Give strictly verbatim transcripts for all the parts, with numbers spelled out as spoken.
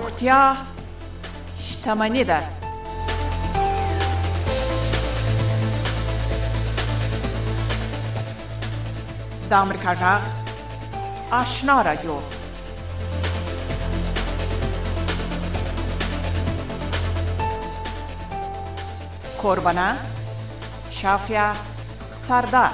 روغتیا شتمني ده. د امریکا غږ آشنا رادیو. کوربانه شافیا سردار.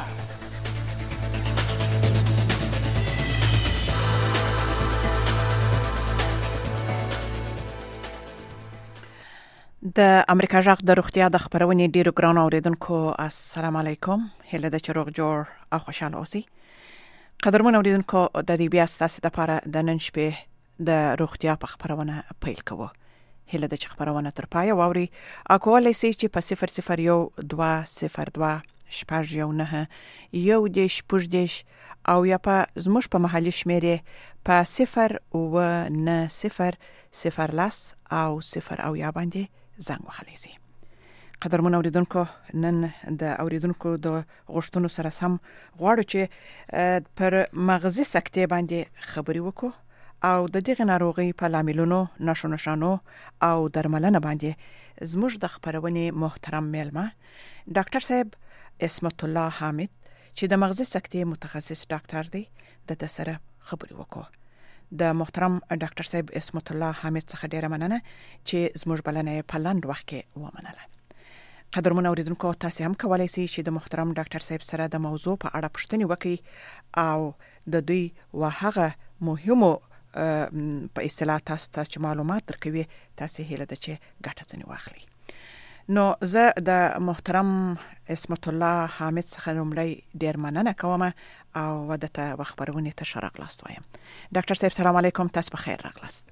د امریکا غږ د روغتیا د خبرونې ډیرو ګران اوریدونکو السلام علیکم. هله د چروغ جوړ او خوشاله اوسئ. قدرمن اوریدونکو د دې بیا ستاسو لپاره د نن شپې د روغتیا په خبرونه پیل کوو. هله د خبرونه تر پای واوري او کولای شئ چې په صفر صفر یو دوه صفر دوه شپږ یو نه یو دیش پوجدش او یا په زموږ په محلي شمیرې په صفر او نه صفر صفر لاس او صفر او یا باندې زنګ وهلی شي. قدرمن اوریدونکو نن د اوریدونکو د غوښتنو سره سم غواړو چې پر مغزي سکتې باندې خبرې وکړو او د دغه ناروغي په لاملونو نشو نشانو او درملنه باندې زموږ د خبرونې محترم میلمه ډاکټر صاحب اسمت الله حامد چې د مغزي سکتې متخصص ډاکټر دی د سره خبرې وکړو. د محترم ډاکټر صاحب اسمت الله حامد څخه ډیره مننه چې زموږ بلنه په لاند وخت کې ومنله. قدرمن اوریدونکو تاسو هم کولای شئ چې د محترم ډاکټر صاحب سره د موضوع په اړه پوښتنه وکړئ او د دوی وهغه مهمو په اصطلاح تاسو ته چې معلومات درکوي تاسو هیله ده چې ګټه ځنی واخلئ. نو زه د محترم اسمت الله حامد څخه لومړی ډیر مننه کوم او ودته خبرونه ته شرق لاست وایم. ډاکټر صاحب سلام علیکم، تاسو بخیر راغلاست.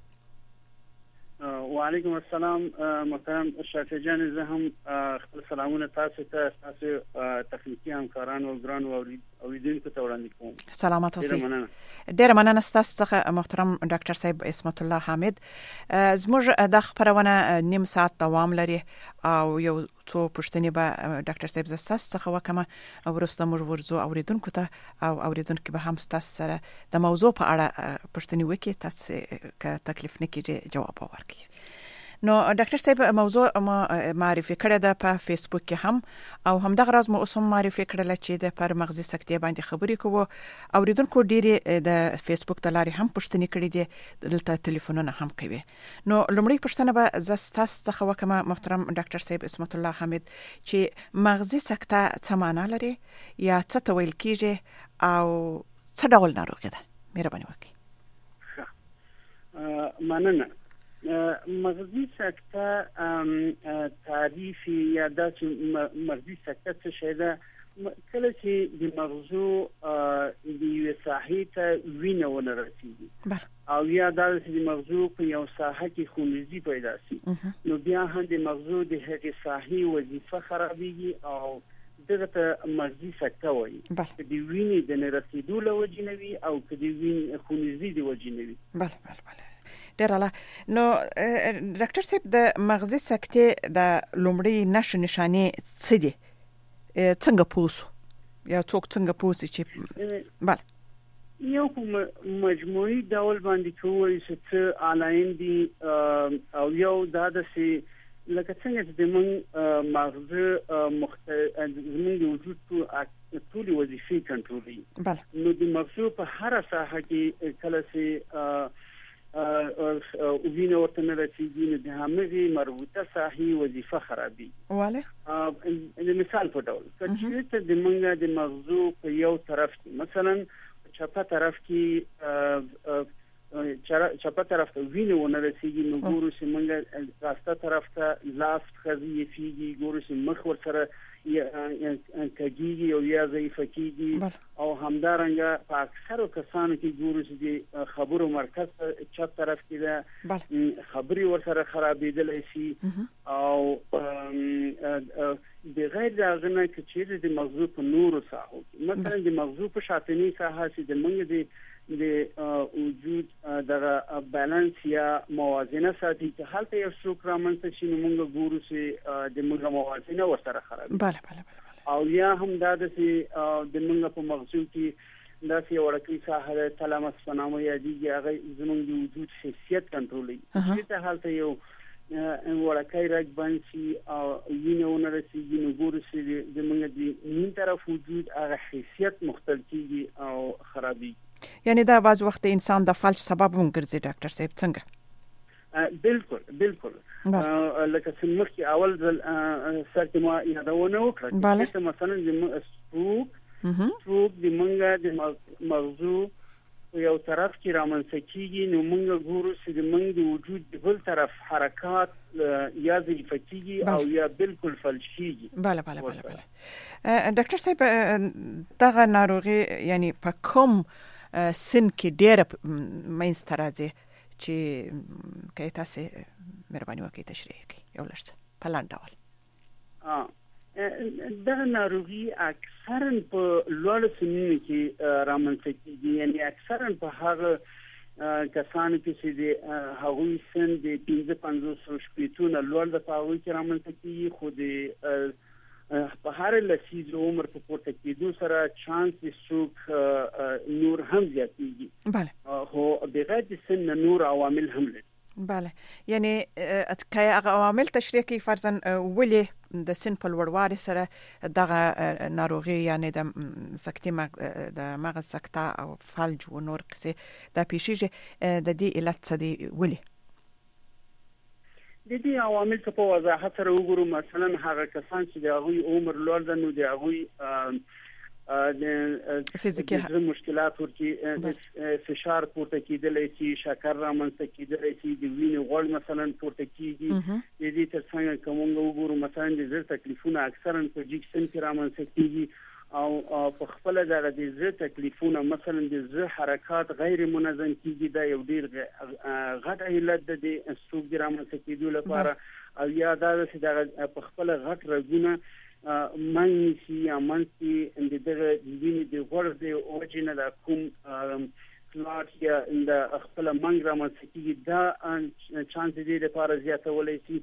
وعلیکم السلام محترم شافعی جان، زه هم خپل سلامونه تاسو ته تاسو تخنیکی همکارانو او ګران اوریدونکو ته وړاندې کوم. سلامات اوسئ. ډیر مننه ستاسو څخه محترم ډاکټر صاحب اسمت الله حامد. زموږ د خبرونه نیم ساعت دوام لري او یو څو پوښتنې به ډاکټر صاحب زستاسو څخه وکم او ورسته موږ ورزو اوریدونکو ته او اوریدونکو به هم ستاسو سره د موضوع په اړه پوښتنې وکړي، تاسو که تکلیف نه کیږي جواب ورکړي. نو ډاکټر صاحب موضوع ما معرفي کړه ده په فیسبوک کې هم او هم دغه راز مو اوس هم معرفي کړل چې د پر مغزي سکتې باندې خبرې کوو. اوریدونکو ډیره د فیسبوک د لارې هم پوښتنې کړې دي، دلته ټلیفونونه هم کوي. نو لومړی پوښتنه به زستاس څخه وکم محترم ډاکټر صاحب اسمت الله حامد چې مغزي سکته څه معنا لري یا څه ته ویل کیږي او څه ډول ناروغي ده؟ مهرباني وکړئ. مننه. مغزي سکته تعریف یا د مغزي سکته څه شی ده؟ کله چې د مغزو د یو ساحې ته وینه ونه رسیږي او یا د مغزو په یو ساحه کې خونریزي پیدا شي، نو بیا هم د مغزو د هغې ساحې وظیفه خرابېږي او دغه ته مغزي سکته وایي. که د وینې د نه رسېدو له وجې نه وي او که د وینې خونریزي د وجې نه وي. بله بله بله ډیر اعلی. نو ډاکټر صاحب د مغزي سکتې د لومړی نښو نښانې څه دي؟ څنګه پوسو یا څوک څنګه پوسي چې بله یو په مجموعي ډول باندې کوي چې څه علائم دي او یو دا ده چې لکه څنګه چې د موږ مغزه زموږ د وجود ټولې وظیفې کنټرولوي، نو د مغزو په هره ساحه کې کله چې وینه ورته نه رسیږي نو د همغې مربوطه ساحې وظیفه خرابېږي. ولې؟ د مثال په ډول که چېرته د موږ د مغزو په یو طرف کې مثلا چپه طرف کې چپه طرف ته وینه ونه رسیږي نو ګورو چې موږ راسته طرف ته لاس خزي یفیږي، ګورو چې مخ ورسره کږیږي او یا ضعیفه کیږي او همدارنګه په اکثرو کسانو کې ګورو چې د خبرو مرکز چپ طرف کې ده، خبرې ورسره خرابېدلی شي او بغیر د هغه نه که چیرې د مغزو په نورو ساحو کې مثلا د مغزو په شاتني ساحه چې د موږ د د وجود دغه بالانس یا موازنه ساتي چې هلته یو څوک رامنځته شي نو موږ ګورو چې د موږ موازنه ورسره خرابېږي. بله بله بله. او یا هم دا د د موږ په مغزو کې دا چې ورکی ساحه تلامس په نامه یادېږي هغه زموږ د وجود حیثیت کنټرولوي چې ته حالت یو ورکی رګ باندې او وینه ونرسي نو ګورو چې زموږ د نیم طرف وجود هغه حیثیت مختل کیږي او خرابي یعنی دا بعض وخت انسان د فلج سبب هم ګرځي ډاکټر صاحب څنګه بالکل بالکل لکه څنګه چې اول ځل سره ما یادونه وکړه چې مثلا د سټروک سټروک د منګه د مغزو یو طرف کې رامنځته کیږي نو موږ ګورو چې د منګ د وجود د بل طرف حرکات یا ضعیفه کیږي او یا بالکل فلج کیږي بله بله بله بله ډاکټر صاحب دغه ناروغي یعنی په کوم سن کې ډېر مینځته راځي چې کای تاسو مهرباني وکړئ تشریح کړئ یو لږ په لاندې ډول ا دا ناروغي اکثرا په لوړ سنونو کې رامنځته کیږي یعنی اکثرا په هغه کسانو کې چې د هغوی سن د پنځه پنځوس شپېتو نه لوړ د هغوی کې رامنځته کیږي خو د په هر لسیز عمر په پورته کېدو سره چانس د سټروک نور هم زیاتېږي بله خو بغیر د سن نور عوامل هم لري بله یعنی که هغه عوامل تشریح کوي فرضاً ولې د سن په لوړوالي سره دغه ناروغي یعنی د سکتې د مغز سکته او فلج و نور قصې دا پیښیږي د دې علت څه دی ولې د دې عوامل څه په وضاحت سره وګورو مثلا هغه کسان چې د هغوی عمر لوړ ده نو د هغوی د فزیکي مشکلات ورته فشار پورته کېدلی شي شکر رامنځته کېدلی شي د وینې غوړ مثلا پورته کېږي د دې ترڅنګ که موږ وګورو مثلا د زړه تکلیفونه اکثرا په جګ سن کې رامنځته کېږي او په خپل دغه د زړه تکلیفونه مثلا د زړه حرکات غیر منظم کیږي دا یو ډیر غټ علت ده د سټروک د رامنځته کېدو لپاره او یا دا چې دغه په خپل غټ رګونه مانسي یا مانسي د دغه د وینې د غوړ د اوجنه د کوم کلاټ یا د خپل منګ رامنځته کېږي دا چانس دې لپاره زیاتولی شي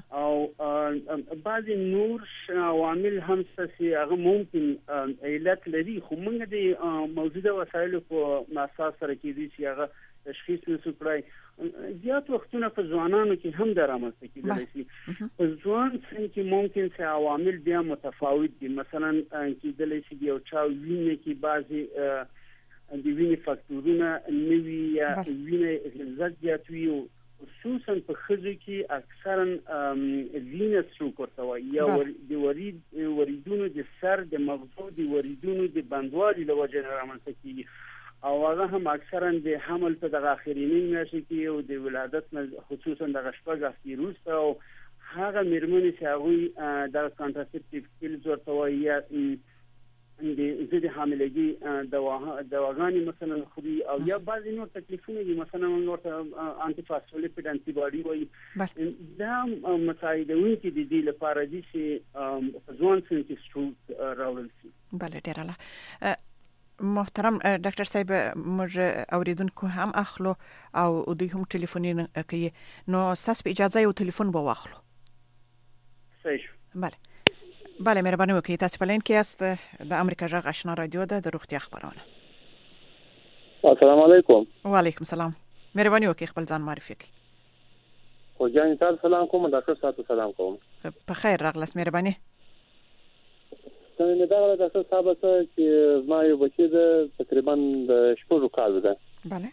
او بعضې نور عوامل هم چې هغه ممکن علت لري خو موږ د موجوده وسایلو په اساس سره کېدی چې هغه تشخیص نشو کړای زیات وختونه په ځوانانو کې هم د رامنځته کېدلی شي په ځوان سن کې ممکن چې عوامل بیا متفاوت دي مثلا کېدلی شي یو چا وینې کې بعضې د وینې فاکتورونه نوي یا وینې غلظت زیات وي خصوصا په ښځو کې اکثرا وینه سټروک ورته وایي یا د وریدونو د سر د مغزو د وریدونو د بندوالي له وجې نه رامنځته کېږي او هغه هم اکثرا د حمل په دغه اخرینۍ میاشتو کې او د ولادت نه خصوصا دغه شپږ هفتې وروسته او هغه مېرمنې چې هغوی دغه کانټراسپټیو پیلز ورته وایي یا د ضد حاملګي دواګانې مثلا خوري او یا بعضې نور تکلیفونه دي مثلا موږ ورته انټي فاسفولیپیډ انټي باډي وایي دا مساعدوونکي د دې لپاره دي چې په ځوان سن کې سټروک راوړل شي. بله ډېره ښه محترم ډاکټر صاحب موږ اوریدونکو هم اخلو او دوی هم ټلیفون کوي نو ستاسو په اجازه یو ټلیفون به واخلو. صحیح شو. بله بله مهرباني وکړئ تاسو په لاین کې یاست د امریکا غږ آشنا رادیو ده د روغتیا خبرونه. السلام علیکم. وعلیکم السلام. مهرباني وکړئ خپل ځان معرفي کړئ. خو جان تاسو سلام کوم ډاکټر صاحب سلام کوم. په خیر راغلاست مهرباني. څنګه دا ډاکټر صاحب چې ما یو بچی د تقریبا د شپږ کال ده. بله.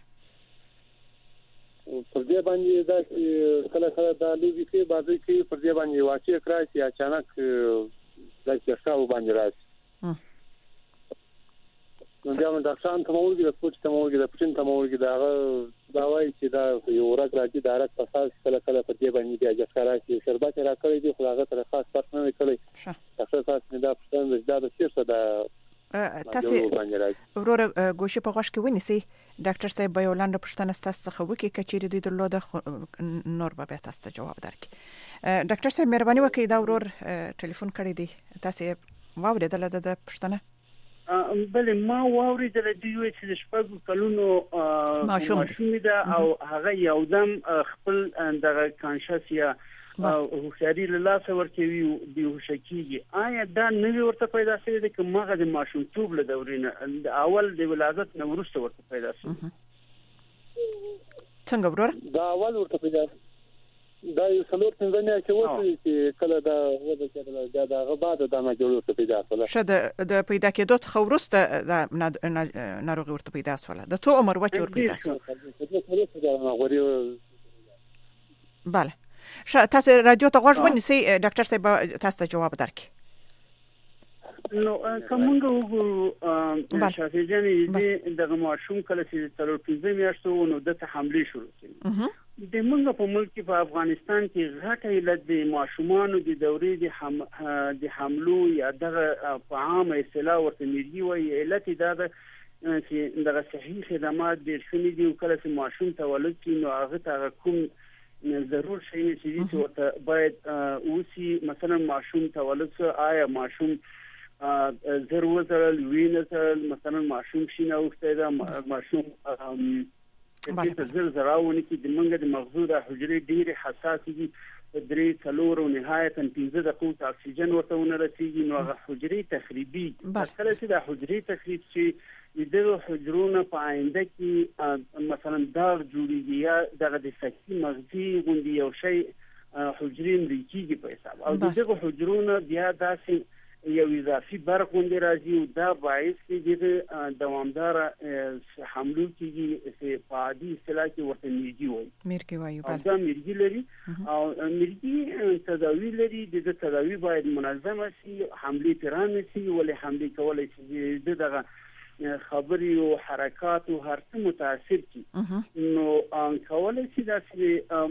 پر دې باندې دا چې کله کله دا لوبي کې بعضی کې پر دې باندې واقع کړای چې اچانک دا چې ښاو باندې راځي. نو بیا موږ ډاکټران ته موږ د سپورت ته موږ د پټین ته موږ دا دا وایي چې دا یو ورځ راځي دا راځي په اساس کله کله پر دې باندې بیا ځکه راځي شربت راکړي دي خو هغه تر خاص پات نه کړی. ډاکټر صاحب دا پښتنه دا د سیاسه دا تاسو ورور ګوشه په غوښ کې ونیسي ډاکټر صاحب به یو لاندې پښتنه ستاسو څخه وکړي کچېری دوی درلوده نور به تاسو ته جواب درکړي. ډاکټر صاحب مهرباني وکړئ دا ورور ټلیفون کړی دی تاسو واورېدل د پښتنه؟ بله ما واورېدل دوی وایي چې د شپږو کلونو ماشوم ده او هغه یو دم خپل دغه کانشس یا هوښیاري له لاسه ورکوي بې هوښه کېږي. آیا دا نوې ورته پیدا شوې ده که مغه د ماشومتوب له دورې نه د اول د ولادت نه وروسته ورته پیدا شوې؟ څنګه وروره؟ دا اول ورته پیدا دا یو څلور پنځه میاشتې وشوې چې کله دا وده کېدله بیا د هغه بعد دا ناجوړي ورته پیدا شوله. ښه د پیدا کېدو څخه وروسته دا ناروغي ورته پیدا شوله. د څو عمر وه چې ور پیدا شوه؟ بله. ښه تاسو رادیو ته غوږ ونیسئ، ډاکټر صاحب تاسو ته جواب درکړي. نو کومه وګورو شافي جانې دغه ماشوم کله چې څلور پنځه میاشتو نو دته حمله شروع کړي. د موږ په ملک په افغانستان کې غټه علت د ماشومانو د دورې د حم د حملو یا دغه په عامه اصطلاح ورته میږي وایي علت دا ده چې دغه صحي خدمات ډېر شوي دي او کله چې ماشوم تولد کړي نو هغه ته کوم ضرور شي چې ورته باید اوسي. مثلا ماشوم تولد شو، آیا ماشوم زر وزرل وینه سره مثلا ماشوم شینه اوخته دا ماشوم چې زر زراونه کې د منګه د مغزو د حجرې ډېر حساس دي، درې څلور او نهایتا پنځه دقیقې اکسیجن ورته ونه رسیږي نو هغه حجرې تخریبي. کله چې د حجرې تخریب شي دغه حجرونه په آینده کې مثلا داغ جوړیږي یا دغه د سکتي مغزي غوندي یو شی حجرې مریکيږي په حساب او دغه حجرونه بیا داسې یو اضافي برق غوندي راځي او دا باعث کېږي د دوامدار حملو کېږي چې په عادي اصطلاح کې ورته میرګي وایي. میرګي وایي بله. دا میرګي لري او میرګي تداوی لري. د تداوی باید منظمه شي، حملې تران شي، ولې حملې کولای شي دغه خبري او حرکات او هر څه متاثر کی نو کولای شي دا چې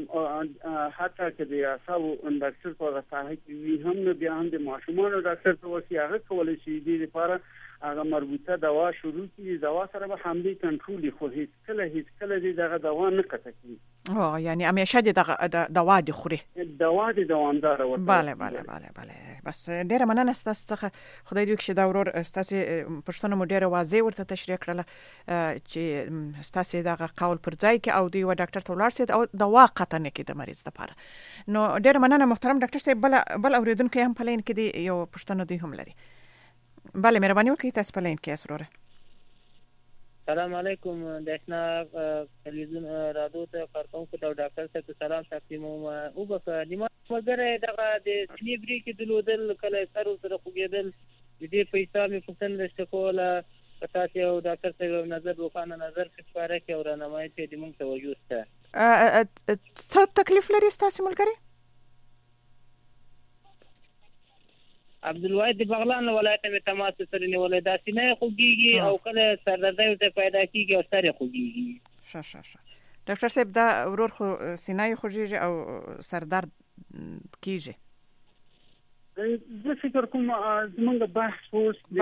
حتی که د اعصابو ډاکټر په غوښتنه کې وي هم نه بیا هم د ماشومانو ډاکټر ته ورسي هغه کولای شي د لپاره هغه مربوطه دوا شروع کړي. دوا سره به حملې کنټرول خو هیڅ کله هیڅ کله دغه دوا نه قطع کیږي. او یعنی همیشه دغه دوا د خوري دوا د دوامدار ورته. bale bale bale bale بس ډیره مننه ستاسو څخه. خدای دې وکړي دا ورور ستاسو پښتنه مو ډیره واضح ورته تشریح کړله چې ستاسو دغه قول پر ځای کې او دی و ډاکټر ته ولاړ سي او دوا قطع نه کړي د مریض لپاره. نو ډیره مننه محترم ډاکټر صاحب. بل بل اوریدونکو هم په لین کې دی یو پښتنه دی هم لري. بله مهرباني وکړئ تاسو په لین کې اسروره. سلام علیکم د اسنا تلویزیون رادیو ته کارکونکو ته ډاکټر صاحب سلام تقدیم او بس نیمه مګر دغه د سینې بریک د لودل کله سر سره خوګیدل د دې په حساب په څن د شکوله پتاته او ډاکټر صاحب نظر روخانه نظر ښکاره کې او رانمایي ته د موږ توجه سته. څه تکلیف لري تاسو ملګری؟ عبدالواحد د بغلان ولایت می تماس سره نیولې دا سینې خوږیږي او کله سردردي ته پیدا کیږي او سر خوږیږي. شه شه شه ډاکټر صاحب دا ورور خو سینې خوږیږي او سردرد کیږي. زه فکر کوم زمونږ بحث اوس د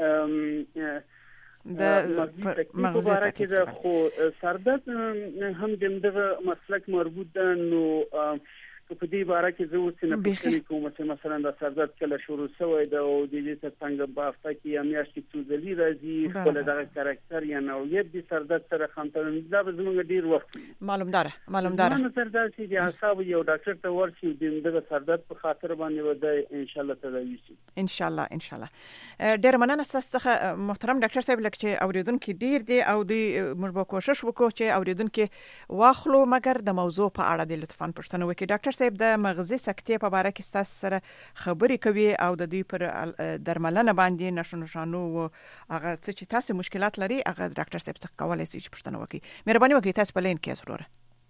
د مغزي کې د خو سردرد هم دغه مسلک مربوط ده. نو په دې باره کې زه اوس نه پوښتنه کوم چې مثلا د سردرد کله شروع شوی ده او د دې څنګه په هفته کې یا میاشت کې څو ځلې راځي خپل دغه کاراکتر یا نوعیت د سردرد سره خامتن دا به زموږ ډیر وخت معلوم داره معلوم داره نو سردرد چې د اعصاب یو ډاکټر ته ورشي دغه سردرد په خاطر باندې ودا ان شاء الله تداوي شي ان شاء الله ان شاء الله. ډیر مننه تاسو څخه محترم ډاکټر صاحب لکه چې اوریدونکو ډیر دی او د موږ به کوشش وکړو چې اوریدونکو واخلو مګر د موضوع په اړه د لطفاً پوښتنه وکړي. ډاکټر صاحب د مغزي سکتې په اړه کې تاسو سره خبرې کوي او د دې پر درملنه باندې نشو نشانو هغه څه چې تاسو مشکلات لري هغه ډاکټر صاحب څخه کولای شي چې پوښتنه وکړي. مهرباني وکړئ تاسو په لین کې ضروره.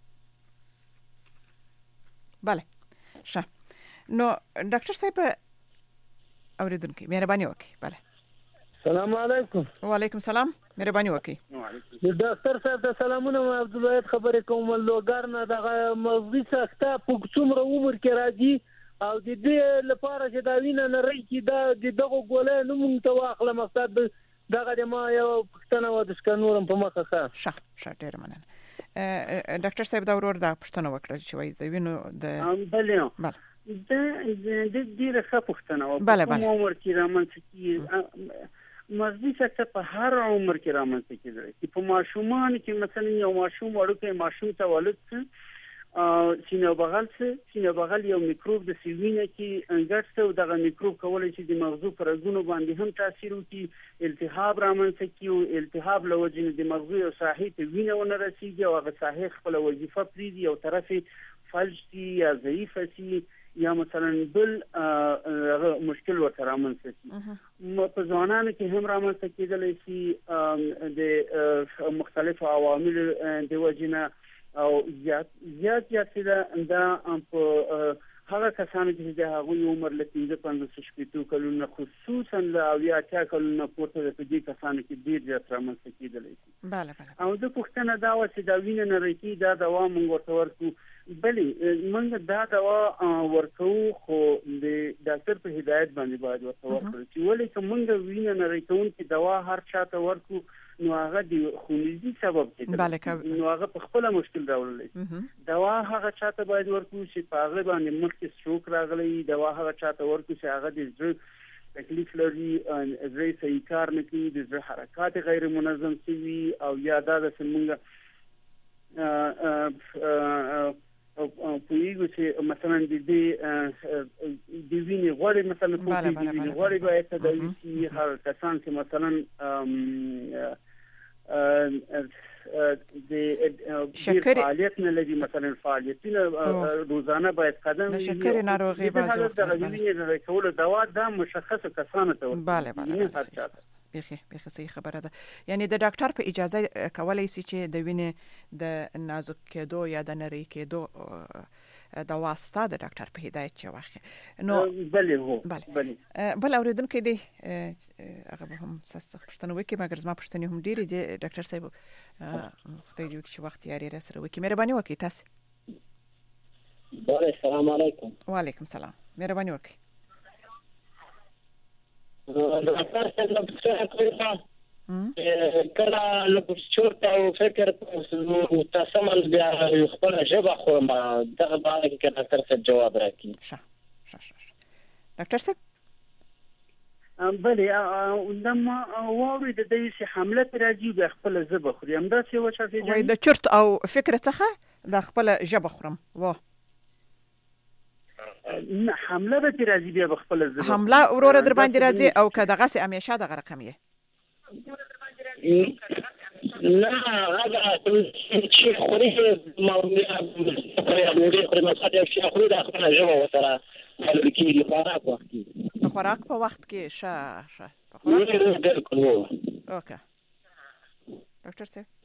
bale ښه نو ډاکټر صاحب اوریدونکو مهرباني وکړئ. bale السلام علیکم. وعلیکم السلام مهرباني وکړئ. ډاکټر صاحب ته سلامونه. عبدالواحد خبرې کوم لوګر نه دغه مغزي سکته په څومره عمر کې راځي او د دې لپاره چې دا وینه نه رہی دا دغه ګولې نو مونږ ته واخله مقصد دغه ما یو پښتنه و د سکانورم په مخه ښه ښه ښه ډیر مننه. ډاکټر صاحب دا ورور دا پښتنه وکړه چې وایي د وینو د بله بله د د دې ښه پښتنه و په عمر کې رامنځته کی مغزي سکته په هر عمر کې رامنځته کیږي. چې په ماشومان کې مثلا یو ماشوم وړوکی ماشوم تولد سینه بغل څه سینه بغل یو میکروب د سیوینه کې انګرسته او دغه میکروب کولای شي د مغزو پر غونو باندې هم تاثیر وکړي التهاب رامنځته کړي او التهاب له وجې د مغزو او ساحې ته وینه ونه رسیږي او هغه ساحې خپل وظیفه پریږدي او طرف فلج شي یا ضعیف شي یا مثلا بل مشکل ورته رامنځته شي په ځوانانو کې هم رامنځته کېدلی شي د مختلفو عواملو د وجې او زیات زیات زیات دا په هغه کسانو چې د هغوی عمر له پنځه پنځوس شپېتو کلونو خصوصا له اویا اتیا کلونو پورته د دې کسانو کې ډېر زیات رامنځته کېدلی شي. بله بله. او د پوښتنه دا وه چې دا وینه نه رسي دا دوا موږ ورته ورکړو. بلې موږ دا دوا ورکوو خو د ډاکټر په هدایت باندې باید ورته ورکړو چې ولې که موږ وینه نه رسوونکې دوا هر چا ته ورکړو نو هغه د خونریزي سبب کېږي نو هغه په خپل مشکل راولي. دوا هغه چاته باید ورکړو چې په هغه باندې مخکې سټروک راغلی دوا هغه چاته ورکړو چې هغه د زړه تکلیف لري زړه صحیح کار نه کوي د زړه حرکات غیر منظم شوي او یا دا د څنګه پویږي چې مثلا د دې د وینې غوړې مثلا کومې د وینې غوړې باید تداوي شي هر کسان چې مثلا د شکر فعالیت نه لري مثلا فعالیتونه روزانه باید قدم د شکر ناروغي باید د وینې راکول دوا د مشخص کسانو ته بله بله بخي بخي صحیح خبره ده. یعنی د ډاکټر په اجازه کولای شي چې د وینې د نازک کېدو یا د نری کېدو د واسطه د ډاکټر په هدایت چې واخی نو بله هو بله بل اوریدونکو دی هغه هم څه پښتنه وکي مګر زما پښتنه هم ډیره دي ډاکټر صاحب خدای دې وکړي وخت یاري را سره وکي مهرباني وکړئ تاسو. بله السلام علیکم. وعلیکم السلام مهرباني وکړئ. ډاکټر صاحب څه کوي کله لکه چورت او فکر نو تاسو مل بیا خپل ژبه خو ما دغه باندې کې ډاکټر صاحب جواب راکړي. ښه ښه ښه ډاکټر صاحب بله لما واوري د دې چې حمله پر راځي د خپل ژبه خوري هم دا څه وچه وای د چورت او فکر څخه د خپل ژبه خورم واه نه حمله به تر راځي بیا خپل ژبه حمله اورور در باندې راځي او که دغه سه همیشه دغه رقم یې نه هغه چې خوري ماوړي خوري خوري مساله چې خوري د خپل ژبه وسره د خوراک وخت کې د خوراک په وخت کې شه شه په خوراک اوکې ډاکټر صاحب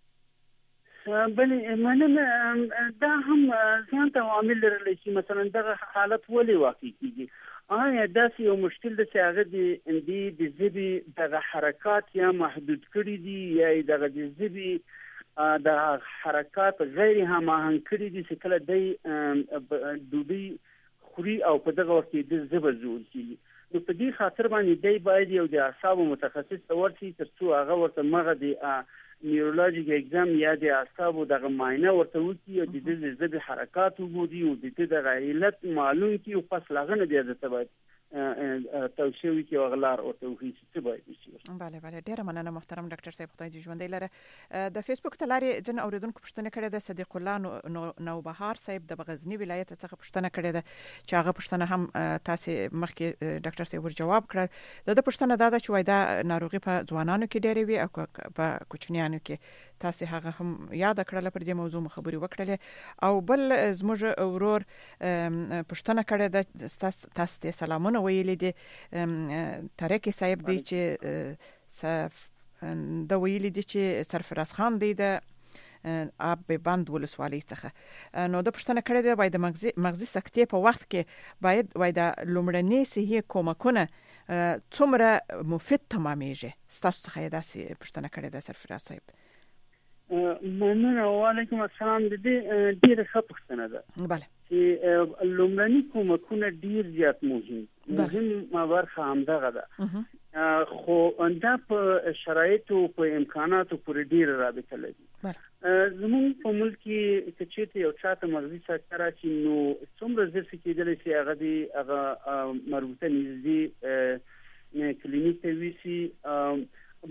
بلې مننه دا هم ځان ته عامل لري چې مثلا دغه حالت ولې واقع کیږي. آیا داسې یو مشکل د چې هغه د د ژبې دغه حرکات یا محدود کړي دي یا دغه د ژبې د حرکات غیر هماهنګ کړي دي چې کله د ډوډۍ خوري او په دغه وخت کې د ژبه زور کیږي. نو په دې خاطر باندې دی باید یو د اعصابو متخصص ته ورشي ترڅو هغه ورته مغه د نیورولوژیک اگزام یا د اعصابو دغه معاینه ورته وکړي او د دې ژبې حرکات وګوري او د دې دغه علت معلوم کړي او پس لاغه نه بیا د باید توصیه وکړي او غلار ورته وکړي چې باید وشي. بله بله ډیره مننه محترم ډاکټر صاحب خدای دې ژوندی لره. د فیسبوک تلاري جن اوریدونکو پښتنه کړې ده صدیق الله نوبهار صاحب د غزنی ولایت څخه پښتنه کړې ده چې هغه پښتنه هم تاسو مخکې ډاکټر صاحب ور جواب کړل. د پښتنه دا چې وای دا ناروغي په ځوانانو کې ډېرې وي او په کوچنیانو کې تاسو هغه هم یاد کړل پر دې موضوع خبري وکړلې او بل زموږ اورور پښتنه کړې ده تاسو تاسو سلامونه ویلې دي طارق صاحب دی چې د ویلې دي چې سرفراز خان دی د اب به بند ولسوالۍ څخه نو د پښتنه کړې ده باید مغزي مغزي سکتې په وخت کې باید باید لومړنی صحي کومکونه څومره مفید تمامېږي تاسو څخه داسې پښتنه کړې ده سرفراز صاحب. مننه وعلیکم السلام د دې ډیره ښه پښتنه ده. بله چې لومړنی کومکونه ډیر زیات مهم مهم برخه همدغه ده خو دا په شرایطو په امکاناتو پورې ډیر رابطه لري. زموږ په ملک کې چې چېرته یو چاته مغزي سکته راشي نو څومره زر کېدلی شي هغه د هغه مربوطه نږدې کلینیک ته ویسي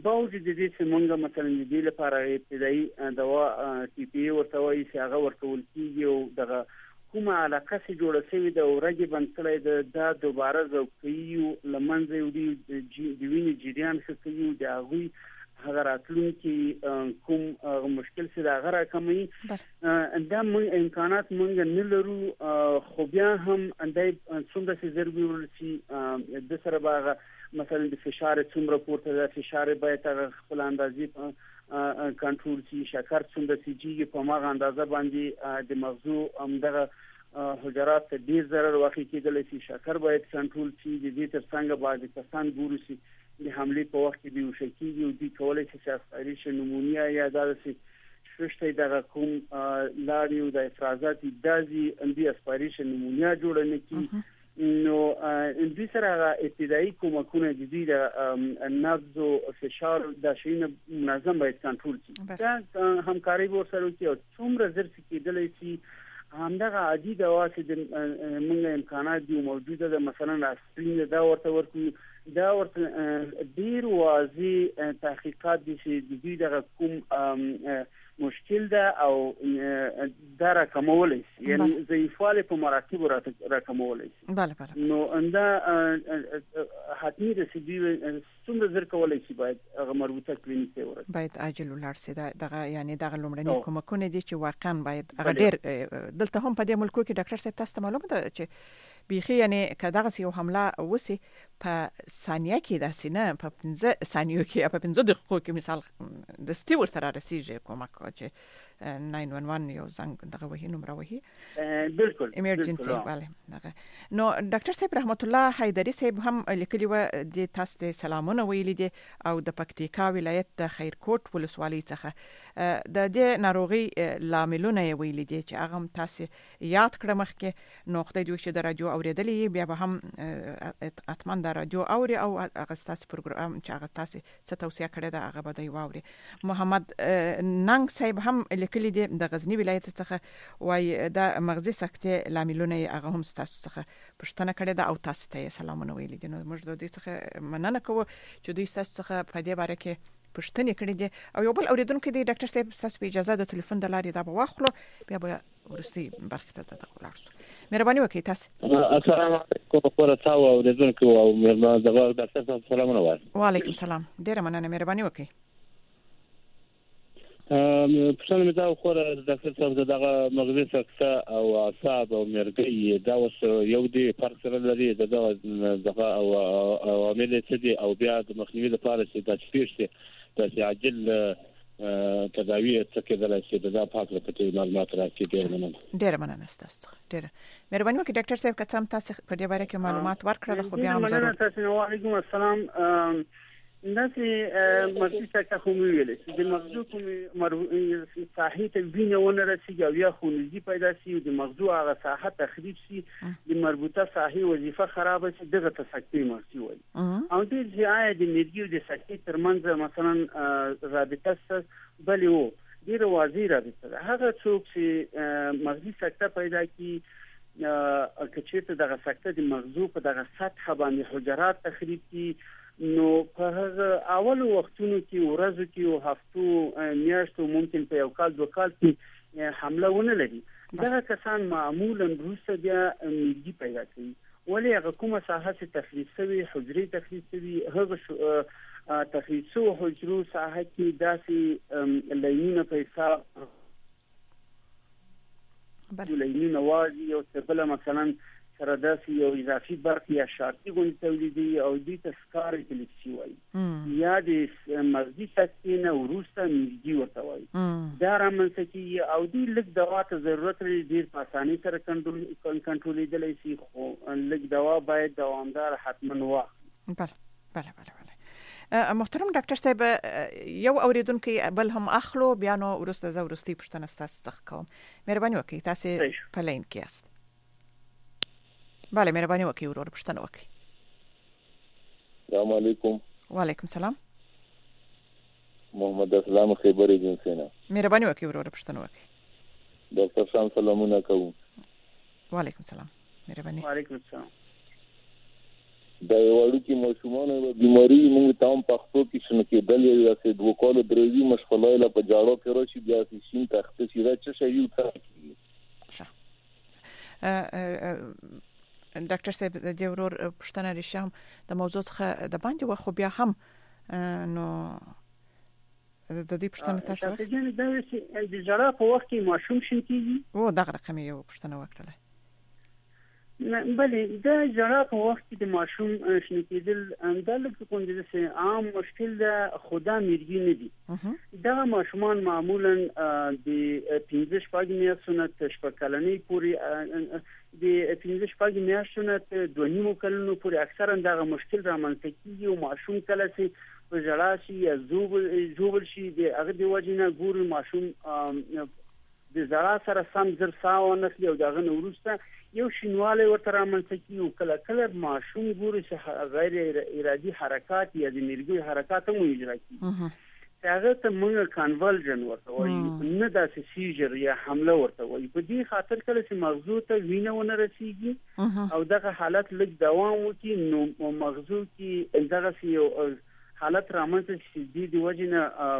باوجود دې چې موږ مثلا دې لپاره ابتدایي دوا ټي پی ورته وایي چې هغه ورکول کیږي او دغه کومه علاقه چې جوړه شوې ده او رګې بند کړی ده دا دوباره ذوقي او لمنځه وړي د وینې جریان ښه کوي د هغوی هغه راتلونکي کوم مشکل چې دا غره کموي دا موږ امکانات موږ نه لرو خو بیا هم اندای څومره چې ضروري ورسي د سره باغ مثلا د فشار څومره پورته ده فشار باید هغه خپل اندازې کنټرول شي شکر څومره سيږي په ماغه اندازه باندې د مغزو همدغه حجرات ته ډیر ضرر واقع کېدل شي شکر باید کنټرول شي د دې ترڅنګ باید کسان ګوري شي د حمله په وخت کې د وشکیږي او د کولای شي چې اسپایریشن نمونیا یا داسې ششته دغه کوم لاړ یو د افرازات دازي اندي اسپایریشن نمونیا جوړ نه کی نو ان دې سره ابتدایي کومکونه د دې د نبض او فشار د شین منظم باید کنټرول شي دا همکاري ورسره کوي او څومره زر کېدل شي همدغه عادي دوا چې د موږ امکانات دی موجوده ده مثلا اسپرین دا ورته ورکو دا ورته ډیر واضح تحقیقات دي چې د دې دغه کوم مشکل ده او دا راکمول شي یعنی ضعیفواله په مراتب راکمول شي بله بله نو انده حتمی د سیدی څومره زر کولای شي باید هغه مربوطه کلینیک ته ورسي باید عاجل ولر سي دغه یعنی دغه لومړني کومکونه دي چې واقعا باید هغه ډیر دلته هم په دې ملکو کې ډاکټر صاحب تاسو معلومه ده چې بيخي یعنی کداغه یو حمله وسی په ثانیه کې د سینه په پنځه ثانیو کې په پنځه دقیقو کې مثال د سټیور سره رسیږي کومک چې نه یک یک یو زنګ دغه وهي نمبر وهي بالکل ایمرجنسي bale دغه نو ډاکټر صاحب رحمت الله حیدری صاحب هم لیکلی و د تاسو ته سلامونه ویلي دي او د پکتیکا ولایت د خیرکوټ ولسوالۍ څخه د دې ناروغي لاملونه ویلي دي چې هغه تاسو یاد کړم مخکې نو خدای دې چې د رادیو اوریدلې بیا به هم اتمن د رادیو اوري او هغه تاسو پروګرام چې هغه تاسو څه توصيه کړې ده هغه به دی واوري محمد ننګ صاحب هم لیکلي دي د غزنی ولایت څخه وای د مغزي سکتې لاملونه هغه هم تاسو څخه پښتنه کړې ده او تاسو ته سلامونه ویلي دي نو موږ د دې څخه مننه کوو چې دوی تاسو څخه په دې باره کې پښتنه کړې دي او یو بل اوریدونکو دی ډاکټر صاحب تاسو په اجازه د ټلیفون د لارې دا به واخلو بیا به ورستي برخه ته د ولارسو مهرباني وکړئ تاسو السلام علیکم ورحمت الله اوریدونکو او مهربان دغه ډاکټر صاحب سلامونه وایي وعلیکم السلام ډیره مننه مهرباني وکړئ ام په څنګه دا خو د ډاکټر صاحب دغه مغزي سکته او اعصاب او مرګي دا اوس یو دی فرق سره لري دغه دغه او عوامل څه دي او بیا د مخنیوي لپاره چې د سپیشل د عاجل تداوی څه کېدل چې د پاک لپاره معلومات راکړي ډیر مننه ډیر مننه تاسو ډیر مهرباني وکړئ ډاکټر صاحب که څم تاسو په دې باره کې معلومات ورکړل خو بیا هم ضرورت تاسو وعلیکم السلام ناسي مرګي څخه کوم ویلې چې مغزو کوم صحیح ته وینونه رسیږي او یا خونځي پیدا شي د مغزو هغه ساحه تخریب شي د مربوطه صحیح وظیفه خراب شي دغه تسکتی مرسي وي او دې ځای د نیډیو د سکتی ترمنځ مثلا رابطه بلې وو ډیر واضح رابطه هغه څوک چې مغزي سکته پیدا کی کچېته دغه سکته د مغزو په دغه سطح باندې حجرات تخریب کی نو په هغه اول وختونو کې ورځو کې او هفتو میاشتو ممکن په یو کال دوه کال کې حمله ونه لري دا کسان معمولا روسه بیا میږي پیدا کوي ولی هغه کومه ساحه چې تخریب شوی حجرې تخریب شوی هغه تخریب شوی حجرو ساحه کې داسې لینونه په حساب بل لینونه واجی او څه مثلا سره داسې یو اضافي برخه یا شارتي غونډه تولیدي او د تسکار کلیپسي وایي یا د مغزي سکتینه وروسته میږي ورته وایي دا رامنځته کیږي او د لږ دوا ته ضرورت لري ډیر په اسانۍ سره کنټرول کنټرولېدلی شي خو لږ دوا باید دوامدار حتما واخلي بله بله بله بله محترم ډاکټر صاحب یو اوریدونکو بل هم اخلو بیا نو ورسته زه ورستي پښتنه تاسو څخه کوم مهرباني وکړئ تاسو په لین کې یاست بله مهرباني وکړئ ورور پښتنه وکړئ السلام علیکم وعلیکم السلام محمد اسلام خیبری جنسینا مهرباني وکړئ ورور پښتنه وکړئ ډاکټر صاحب سلامونه کوم وعلیکم السلام مهرباني وعلیکم السلام وعلیکم السلام وعلیکم السلام. د وړو کې ماشومان او بیماری موږ ته هم پښتو کې شنو کېدل یا چې دوه کال درې مشغولای لا په جاړو کې راشي بیا چې شین تخته چې دا څه شي یو څه ډاکټر صاحب د ورور پښتنه ریشم د موضوع څخه د باندې و خو بیا هم نو د دې پښتنه تاسو وکړه دا چې د جړه په وخت کې ماشوم شین کیږي او دغه رقم یو پښتنه وکړه بلې د جړه په وخت کې د ماشوم شین کېدل د لږ کوم د سه عام مشکل ده خدا مرګي نه دي دا ماشومان معمولا د پنځه شپږ میاشتونو تر شپږ کلنۍ پورې د پنځه شپږ میاشتونو تر دوه نیمو کلونو پورې اکثرا دا مشکل رامنځته کیږي او ماشوم کله چې په جړه شي یا زوبل زوبل شي د هغه دی وجنه ګور ماشوم د زړه سره سم زر ساو نسل او دغه نورسته یو شینواله ورته رامنځته کیږي کله کله ماشوم ګوري چې غیر ارادي حرکات یا د مرګي حرکات هم اجرا کوي هغه ته موږ کنولژن ورته وایي نه د سیجر یا حمله ورته وایي په دې خاطر کله چې مغزو ته وینه ونه رسیږي او دغه حالت لږ دوام وکړي نو مغزو کې دغه یو حالت رامنځته شي د وجنه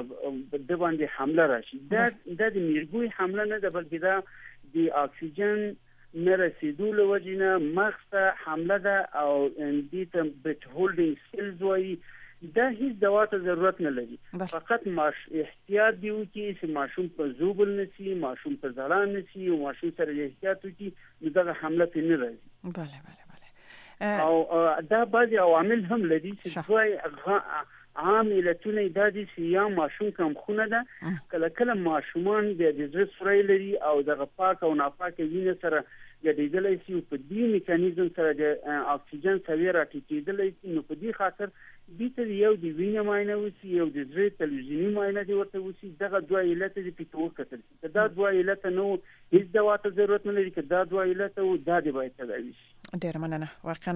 د باندې حمله راشي دا د مرګي حمله نه د بلکې دا د اکسیجن نه رسیدو له وجنه مغز ته حمله ده او د ته بت هولډینګ سیلز وایي دا هیڅ دوا ته ضرورت نه لري فقط ماش احتیاط دی وکړي چې ماشوم په زوبل نشي ماشوم په ځلان نشي او ماشوم سره احتیاط وکړي نو دا حمله په نه راځي bale bale bale او دا بعضي عوامل هم لري چې دوی عام علتونه دا دي چې یا ماشوم کم خونه ده کله کله ماشومان د جزر سره لري او د پاک او ناپاک وینې سره ګډېدلای شي په دې میکانیزم سره د اکسیجن سوي راټیټېدلای شي نو په دې خاطر د دې یو د وینې معاینه وسی یو د زړه تلویزیونی معاینه دی ورته وسی دغه دوه علت دي په توګه کتل دا دوه علت نو هیڅ دوا ته ضرورت نه لري دا دوه علت او دا دی باید تداوی شي ډیر مننه واقعا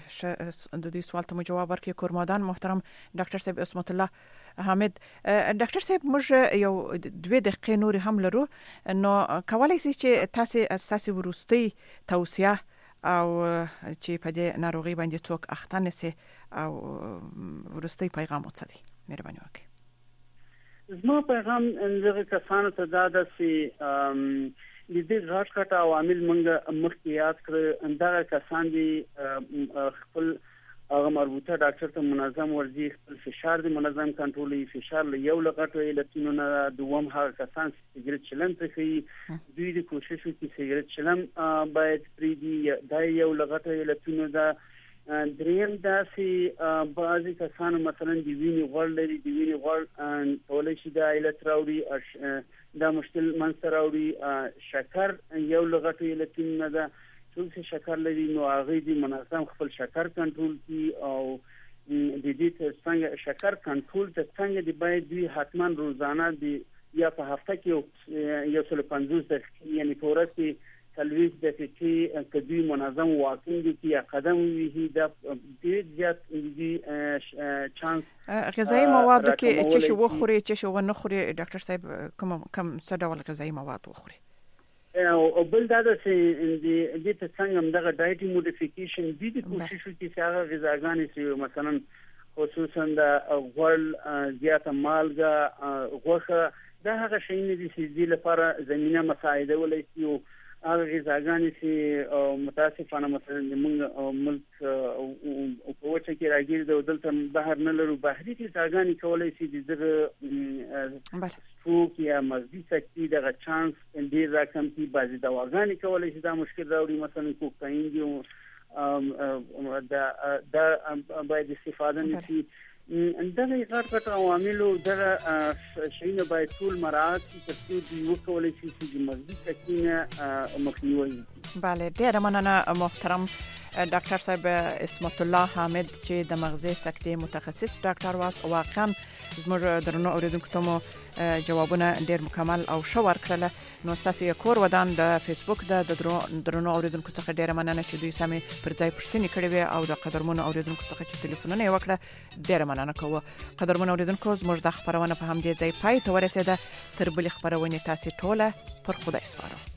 د دې سوال ته جواب ورکړي کورمادان محترم ډاکټر صاحب اسمت الله حامد ډاکټر صاحب موږ یو دوه دقیقې نور هم لرو نو کولای شي چې تاسو اساسي ورستي توصيه او چې په دې ناروغي باندې څوک اخته نشي او ورستي پیغام وڅدي مهرباني وکړئ زما پیغام دغه کسانو ته دا ده چې د دې غاټ کټ عوامل موږ مخکې یاد کړ اندغه کسان دي خپل هغه مربوطه ډاکټر ته منظم ورزي خپل فشار دی منظم کنټرولي فشار له یو لغټو علتونو نه دوم هغه کسان سیګریټ چلن کوي دوی د کوشش وکړي سیګریټ چلن باید پریدي دا یو لغټو علتونو دا دریم دا چې بعضی کسان مثلا د وینې غوړ لري د وینې غوړ کولای شي د علت راوړي دا مشکل منځ راوړي شکر یو لغټو علتونو نه ده څوک چې شکر لري نو هغه دې منظم خپل شکر کنټرول کړي او د دې څنګه شکر کنټرول ته څنګه دی باید دوی حتما روزانه دی یا په هفته کې یو څل پنځوس دقیقې یعنی په ورځ کې څلوېښت دقیقې کدی منظم واکینګ کی یا قدم وی دا ډېر زیات دی چانس غذایی مواد کې چې شو خوري چې شو نه خوري ډاکټر صاحب کوم کوم څه ډول غذایی مواد وخوري او بل دا چې د دې ته څنګه دغه ډایټي موډیفیکیشن دي د کوشش وکړي چې هغه غذاګانې چې مثلا خصوصا د غوړ زیاته مالګه غوښه دا هغه شی نه دي چې د لپاره زمينه مساعده ولې او هغه غذاګانې چې متاسفانه مثلا موږ ملک او په وچه کې راګیر د دلته بهر نه لرو بهري غذاګانې کولای شي د فوق یا مزدي سکتی دغه چانس ډیر راکم کی بعضی دواګانې کولای شي دا مشکل راوړي مثلا کوکاین دی او دا دا باید استفاده نشي دغه غټ غټ عواملو دغه شیونه باید ټول مراعات کړي چې دوی وکولای شي چې مزدي سکینه مخنیوي وکړي. بله ډیر مننه محترم ډاکټر صاحب اسمت الله حامد چې د مغزي سکتې متخصص ډاکټر واس واقعا زموږ درنو اوریدونکو ته مو جوابونه ډیر مکمل او ښه ورکړل نو تاسو یې کور ودان د فیسبوک د درنو اوریدونکو څخه ډیر مننه چې دوی سمې پر ځای پوښتنې کړې وي او د قدرمنو اوریدونکو څخه چې ټلیفونونه یې وکړه ډیر مننه کوو. قدرمنو اوریدونکو زموږ د خبرونه په همدې ځای پای ته ورسېده تر بلې خبرونه تاسو ټوله پر خدای سپارو.